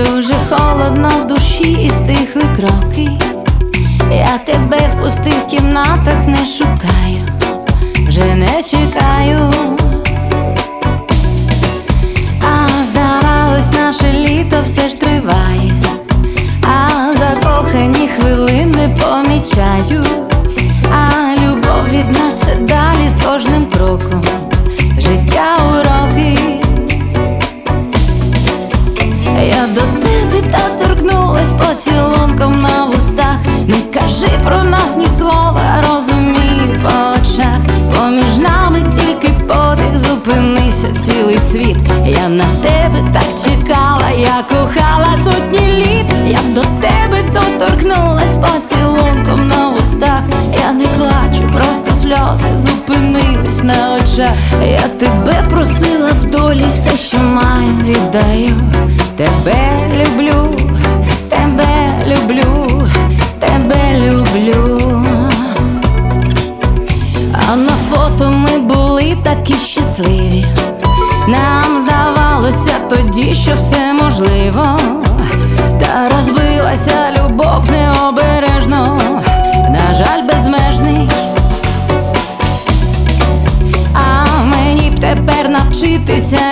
Дуже холодно в душі і стихли кроки. Я тебе в пустих кімнатах не шукаю, вже не чекаю. А здавалось, наше літо все ж триває, а закохані хвилини помічають, а любов від нас все далі з кожним кроком. Життя уроки. Я до тебе та торкнулась поцілунком на вустах. Не кажи про нас ні слова, розумію по очах. Поміж нами тільки подих, зупинися цілий світ. Я на тебе так чекала, я кохала сотні літ. Я до тебе доторкнулась поцілунком на вустах. Я не плачу, просто сльози зупинились на очах. Я тебе просила в долі, все, що маю, віддаю. Тебе люблю, тебе люблю, тебе люблю. А на фото ми були такі щасливі. Нам здавалося тоді, що все можливо. Та розбилася любов необережно, на жаль, безмежний. А мені б тепер навчитися